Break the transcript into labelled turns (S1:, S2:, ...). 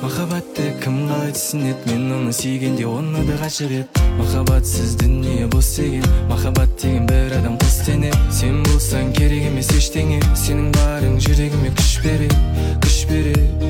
S1: махаббатты кім қалай түсінеді, мен оны сүйгенде оны да ғашық ет. Махаббатсыз дүние бос деген, махаббат деген бір адам қос дене. Сен болсаң керек емес ештеңе, сенің барың жүрегіме күш береді, күш береді.